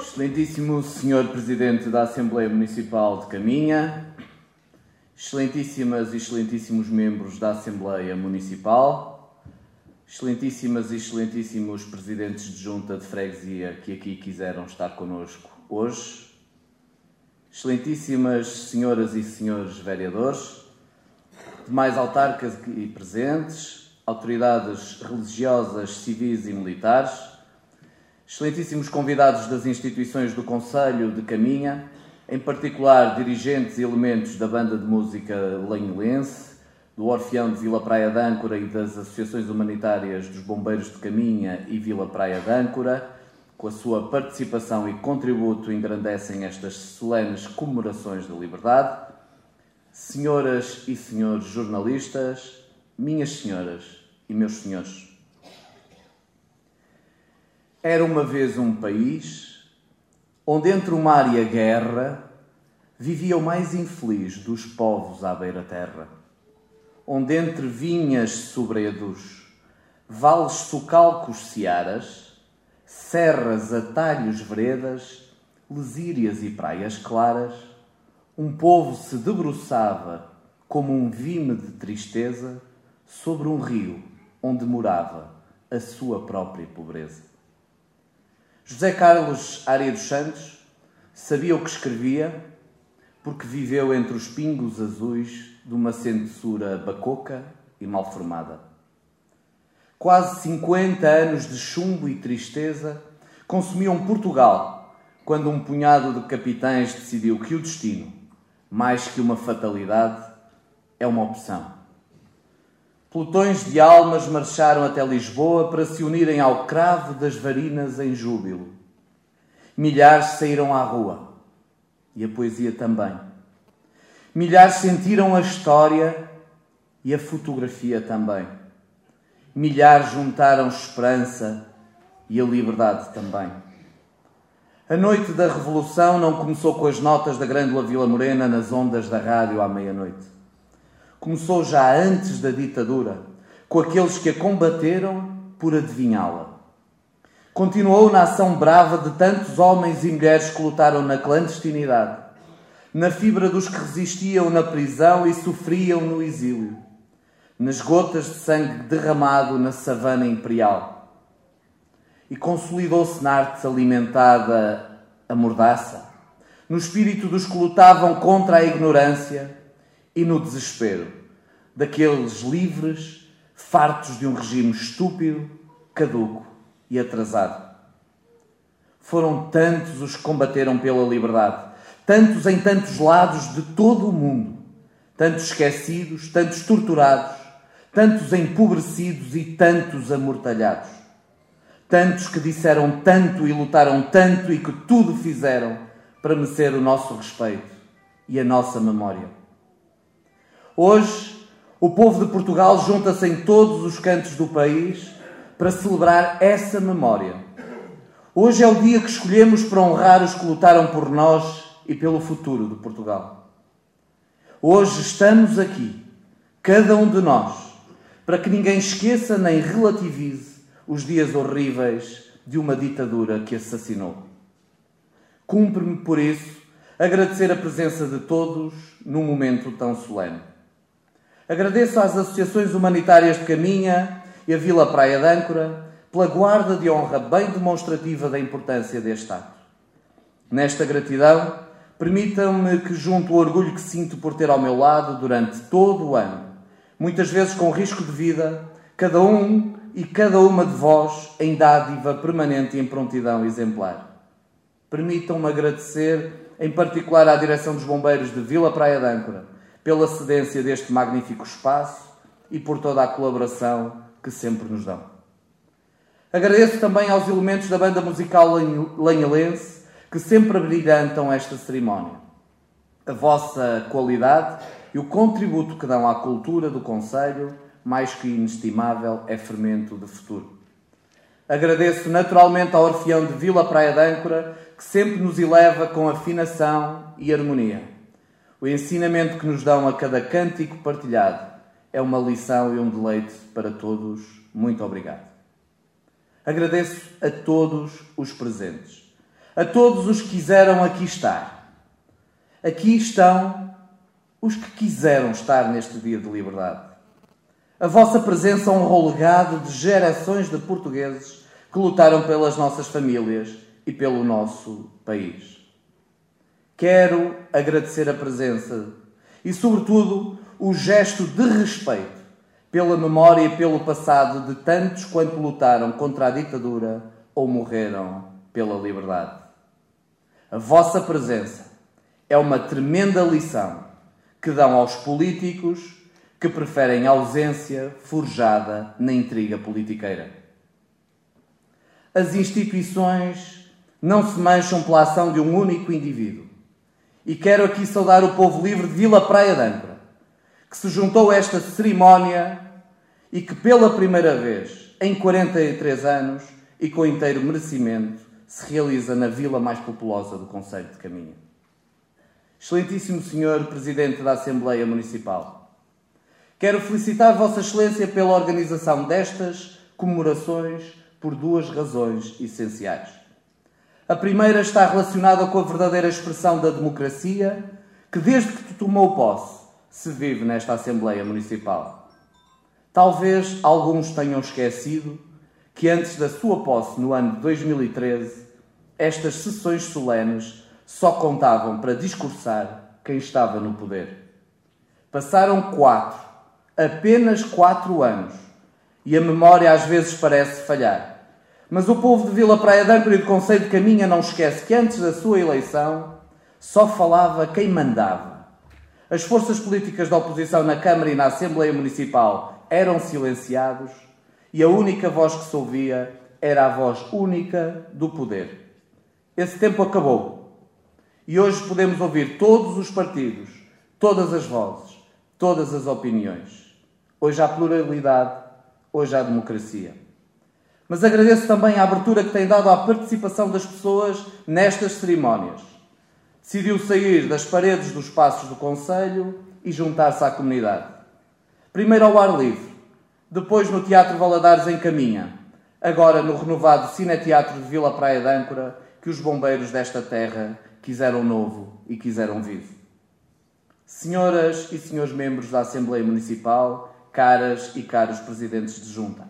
Excelentíssimo Senhor Presidente da Assembleia Municipal de Caminha, excelentíssimas e excelentíssimos membros da Assembleia Municipal, excelentíssimas e excelentíssimos presidentes de junta de freguesia que aqui quiseram estar connosco hoje, excelentíssimas senhoras e senhores vereadores, demais autarcas e presentes, autoridades religiosas, civis e militares, excelentíssimos convidados das instituições do Concelho de Caminha, em particular dirigentes e elementos da Banda de Música Lanhelense, do Orfeão de Vila Praia de Âncora e das associações humanitárias dos Bombeiros de Caminha e Vila Praia de Âncora, com a sua participação e contributo engrandecem estas solenes comemorações da liberdade. Senhoras e senhores jornalistas, minhas senhoras e meus senhores. Era uma vez um país onde entre o mar e a guerra vivia o mais infeliz dos povos à beira-terra, onde entre vinhas sobredos, vales socalcos searas, serras, atalhos, veredas, lesírias e praias claras, um povo se debruçava como um vime de tristeza sobre um rio onde morava a sua própria pobreza. José Carlos Aria dos Santos sabia o que escrevia porque viveu entre os pingos azuis de uma censura bacoca e mal formada. Quase 50 anos de chumbo e tristeza consumiam Portugal quando um punhado de capitães decidiu que o destino, mais que uma fatalidade, é uma opção. Pelotões de almas marcharam até Lisboa para se unirem ao cravo das varinas em júbilo. Milhares saíram à rua, e a poesia também. Milhares sentiram a história e a fotografia também. Milhares juntaram esperança e a liberdade também. A noite da Revolução não começou com as notas da Grândola Vila Morena nas ondas da rádio à meia-noite. Começou já antes da ditadura, com aqueles que a combateram por adivinhá-la. Continuou na ação brava de tantos homens e mulheres que lutaram na clandestinidade, na fibra dos que resistiam na prisão e sofriam no exílio, nas gotas de sangue derramado na savana imperial. E consolidou-se na arte alimentada a mordaça, no espírito dos que lutavam contra a ignorância e no desespero daqueles livres, fartos de um regime estúpido, caduco e atrasado. Foram tantos os que combateram pela liberdade, tantos em tantos lados de todo o mundo, tantos esquecidos, tantos torturados, tantos empobrecidos e tantos amortalhados. Tantos que disseram tanto e lutaram tanto e que tudo fizeram para merecer o nosso respeito e a nossa memória. Hoje, o povo de Portugal junta-se em todos os cantos do país para celebrar essa memória. Hoje é o dia que escolhemos para honrar os que lutaram por nós e pelo futuro de Portugal. Hoje estamos aqui, cada um de nós, para que ninguém esqueça nem relativize os dias horríveis de uma ditadura que assassinou. Cumpre-me, por isso, agradecer a presença de todos num momento tão solene. Agradeço às associações humanitárias de Caminha e a Vila Praia de Âncora pela guarda de honra bem demonstrativa da importância deste ato. Nesta gratidão, permitam-me que junto o orgulho que sinto por ter ao meu lado durante todo o ano, muitas vezes com risco de vida, cada um e cada uma de vós em dádiva permanente e em prontidão exemplar. Permitam-me agradecer, em particular à Direção dos Bombeiros de Vila Praia de Âncora, pela cedência deste magnífico espaço e por toda a colaboração que sempre nos dão. Agradeço também aos elementos da Banda Musical Lanhelense que sempre abrilhantam esta cerimónia. A vossa qualidade e o contributo que dão à cultura do Concelho, mais que inestimável, é fermento de futuro. Agradeço naturalmente ao Orfeão de Vila Praia de Âncora, que sempre nos eleva com afinação e harmonia. O ensinamento que nos dão a cada cântico partilhado é uma lição e um deleite para todos. Muito obrigado. Agradeço a todos os presentes, a todos os que quiseram aqui estar. Aqui estão os que quiseram estar neste dia de liberdade. A vossa presença honrou o legado de gerações de portugueses que lutaram pelas nossas famílias e pelo nosso país. Quero agradecer a presença e, sobretudo, o gesto de respeito pela memória e pelo passado de tantos quanto lutaram contra a ditadura ou morreram pela liberdade. A vossa presença é uma tremenda lição que dão aos políticos que preferem a ausência forjada na intriga politiqueira. As instituições não se mancham pela ação de um único indivíduo. E quero aqui saudar o povo livre de Vila Praia de Âncora, que se juntou a esta cerimónia e que pela primeira vez, em 43 anos e com inteiro merecimento, se realiza na vila mais populosa do concelho de Caminha. Excelentíssimo Senhor Presidente da Assembleia Municipal, quero felicitar Vossa Excelência pela organização destas comemorações por duas razões essenciais. A primeira está relacionada com a verdadeira expressão da democracia que, desde que tomou posse, se vive nesta Assembleia Municipal. Talvez alguns tenham esquecido que antes da sua posse, no ano de 2013, estas sessões solenes só contavam para discursar quem estava no poder. Passaram apenas 4 anos, e a memória às vezes parece falhar. Mas o povo de Vila Praia de Âncora e do concelho de Caminha não esquece que antes da sua eleição só falava quem mandava. As forças políticas da oposição na Câmara e na Assembleia Municipal eram silenciados e a única voz que se ouvia era a voz única do poder. Esse tempo acabou e hoje podemos ouvir todos os partidos, todas as vozes, todas as opiniões. Hoje há pluralidade, hoje há democracia. Mas agradeço também a abertura que tem dado à participação das pessoas nestas cerimónias. Decidiu sair das paredes dos espaços do concelho e juntar-se à comunidade. Primeiro ao ar livre, depois no Teatro Valadares em Caminha, agora no renovado Cineteatro de Vila Praia de Âncora, que os bombeiros desta terra quiseram novo e quiseram vivo. Senhoras e senhores membros da Assembleia Municipal, caras e caros presidentes de junta,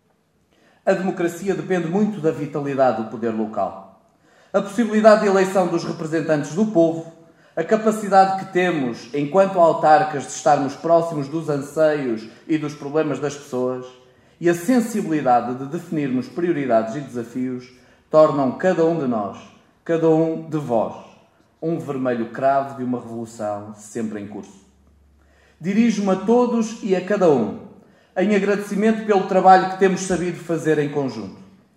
a democracia depende muito da vitalidade do poder local. A possibilidade de eleição dos representantes do povo, a capacidade que temos, enquanto autarcas, de estarmos próximos dos anseios e dos problemas das pessoas e a sensibilidade de definirmos prioridades e desafios tornam cada um de nós, cada um de vós, um vermelho cravo de uma revolução sempre em curso. Dirijo-me a todos e a cada um, em agradecimento pelo trabalho que temos sabido fazer em conjunto.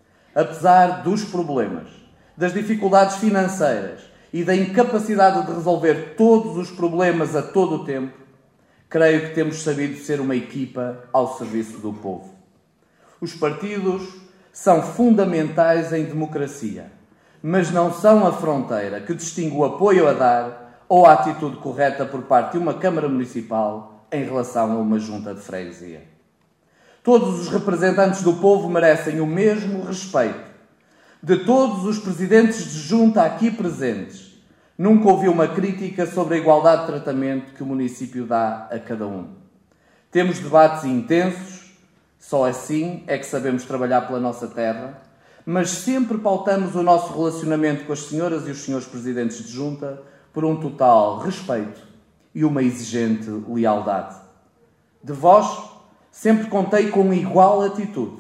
Apesar dos problemas, das dificuldades financeiras e da incapacidade de resolver todos os problemas a todo o tempo, creio que temos sabido ser uma equipa ao serviço do povo. Os partidos são fundamentais em democracia, mas não são a fronteira que distingue o apoio a dar ou a atitude correta por parte de uma Câmara Municipal em relação a uma junta de freguesia. Todos os representantes do povo merecem o mesmo respeito. De todos os presidentes de junta aqui presentes, nunca ouvi uma crítica sobre a igualdade de tratamento que o município dá a cada um. Temos debates intensos, só assim é que sabemos trabalhar pela nossa terra, mas sempre pautamos o nosso relacionamento com as senhoras e os senhores presidentes de junta por um total respeito e uma exigente lealdade. De vós, sempre contei com igual atitude.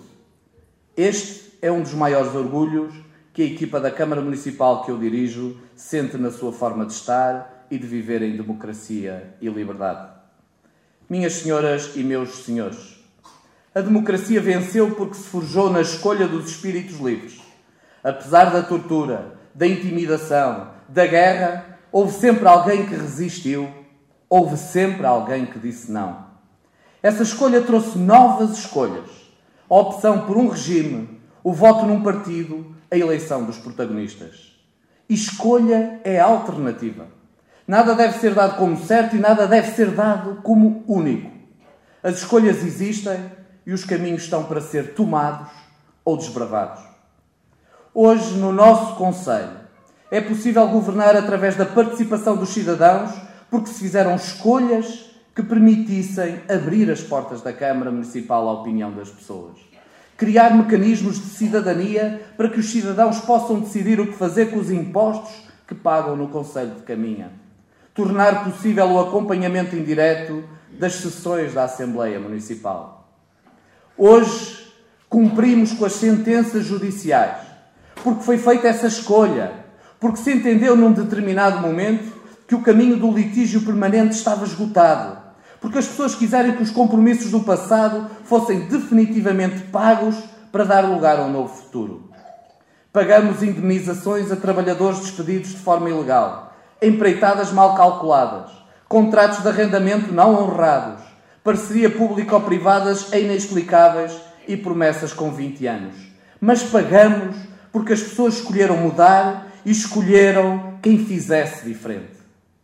Este é um dos maiores orgulhos que a equipa da Câmara Municipal que eu dirijo sente na sua forma de estar e de viver em democracia e liberdade. Minhas senhoras e meus senhores, a democracia venceu porque se forjou na escolha dos espíritos livres. Apesar da tortura, da intimidação, da guerra, houve sempre alguém que resistiu, houve sempre alguém que disse não. Essa escolha trouxe novas escolhas. A opção por um regime, o voto num partido, a eleição dos protagonistas. Escolha é alternativa. Nada deve ser dado como certo e nada deve ser dado como único. As escolhas existem e os caminhos estão para ser tomados ou desbravados. Hoje, no nosso concelho, É possível governar através da participação dos cidadãos, porque se fizeram escolhas que permitissem abrir as portas da Câmara Municipal à opinião das pessoas. Criar mecanismos de cidadania para que os cidadãos possam decidir o que fazer com os impostos que pagam no Concelho de Caminha. Tornar possível o acompanhamento indireto das sessões da Assembleia Municipal. Hoje cumprimos com as sentenças judiciais, porque foi feita essa escolha, porque se entendeu num determinado momento que o caminho do litígio permanente estava esgotado, porque as pessoas quiserem que os compromissos do passado fossem definitivamente pagos para dar lugar a um novo futuro. Pagamos indemnizações a trabalhadores despedidos de forma ilegal, empreitadas mal calculadas, contratos de arrendamento não honrados, parceria público-privadas inexplicáveis e promessas com 20 anos. Mas pagamos porque as pessoas escolheram mudar e escolheram quem fizesse diferente.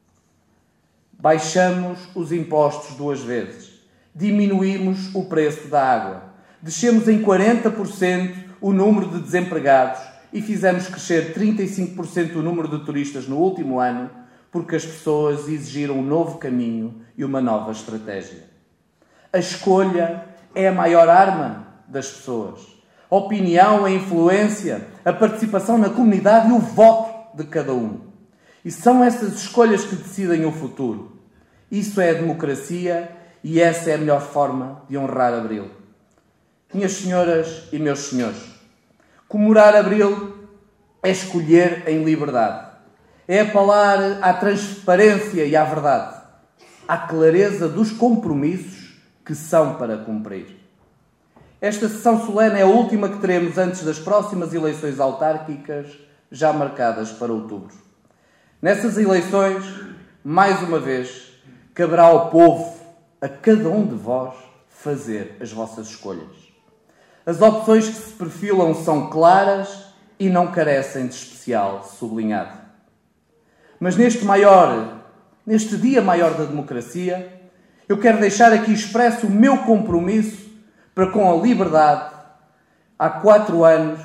Baixamos os impostos 2 vezes, diminuímos o preço da água, descemos em 40% o número de desempregados e fizemos crescer 35% o número de turistas no último ano, porque as pessoas exigiram um novo caminho e uma nova estratégia. A escolha é a maior arma das pessoas. A opinião, a influência, a participação na comunidade e o voto de cada um. E são essas escolhas que decidem o futuro. Isso é a democracia e essa é a melhor forma de honrar Abril. Minhas senhoras e meus senhores, comemorar Abril é escolher em liberdade. É apelar à transparência e à verdade, à clareza dos compromissos que são para cumprir. Esta sessão solene é a última que teremos antes das próximas eleições autárquicas, já marcadas para outubro. Nessas eleições, mais uma vez, caberá ao povo, a cada um de vós, fazer as vossas escolhas. As opções que se perfilam são claras e não carecem de especial sublinhado. Mas neste dia maior da democracia, eu quero deixar aqui expresso o meu compromisso para com a liberdade. Há 4 anos,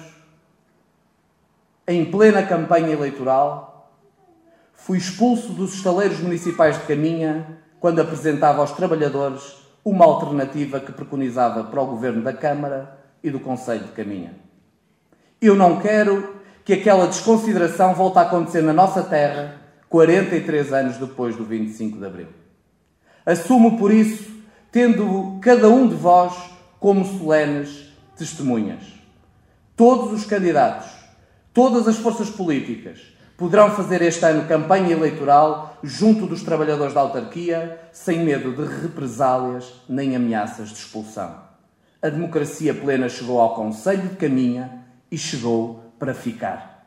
em plena campanha eleitoral, fui expulso dos estaleiros municipais de Caminha quando apresentava aos trabalhadores uma alternativa que preconizava para o governo da Câmara e do Concelho de Caminha. Eu não quero que aquela desconsideração volte a acontecer na nossa terra 43 anos depois do 25 de Abril. Assumo por isso, tendo cada um de vós como solenes testemunhas. Todos os candidatos, todas as forças políticas poderão fazer este ano campanha eleitoral junto dos trabalhadores da autarquia, sem medo de represálias nem ameaças de expulsão. A democracia plena chegou ao Concelho de Caminha e chegou para ficar.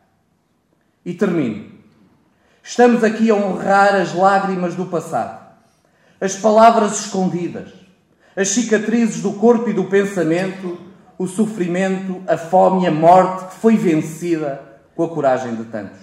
E termino. Estamos aqui a honrar as lágrimas do passado, as palavras escondidas, as cicatrizes do corpo e do pensamento, o sofrimento, a fome e a morte que foi vencida com a coragem de tantos.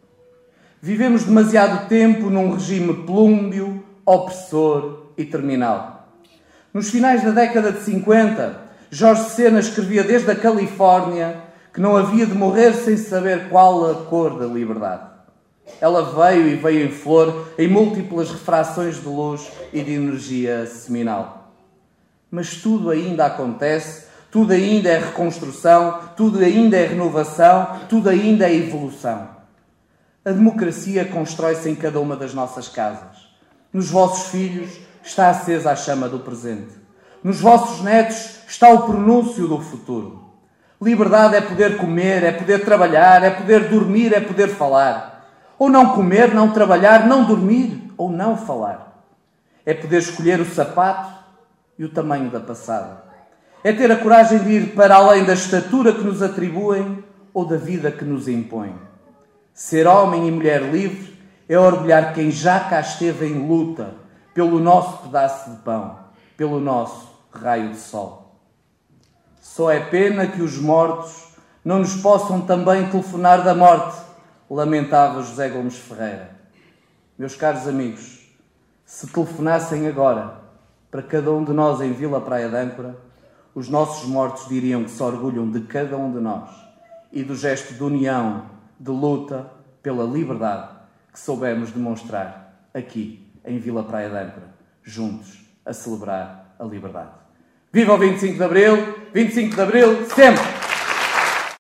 Vivemos demasiado tempo num regime plúmbio, opressor e terminal. Nos finais da década de 50, Jorge Sena escrevia desde a Califórnia que não havia de morrer sem saber qual a cor da liberdade. Ela veio em flor em múltiplas refrações de luz e de energia seminal. Mas tudo ainda acontece, tudo ainda é reconstrução, tudo ainda é renovação, tudo ainda é evolução. A democracia constrói-se em cada uma das nossas casas. Nos vossos filhos está acesa a chama do presente. Nos vossos netos está o pronúncio do futuro. Liberdade é poder comer, é poder trabalhar, é poder dormir, é poder falar. Ou não comer, não trabalhar, não dormir ou não falar. É poder escolher o sapato e o tamanho da passada. É ter a coragem de ir para além da estatura que nos atribuem ou da vida que nos impõem. Ser homem e mulher livre é orgulhar quem já cá esteve em luta pelo nosso pedaço de pão, pelo nosso raio de sol. Só é pena que os mortos não nos possam também telefonar da morte, lamentava José Gomes Ferreira. Meus caros amigos, se telefonassem agora para cada um de nós em Vila Praia de Âncora, os nossos mortos diriam que se orgulham de cada um de nós e do gesto de união, de luta, pela liberdade que soubemos demonstrar aqui, em Vila Praia de Âncora, juntos a celebrar a liberdade. Viva o 25 de Abril! 25 de Abril, sempre!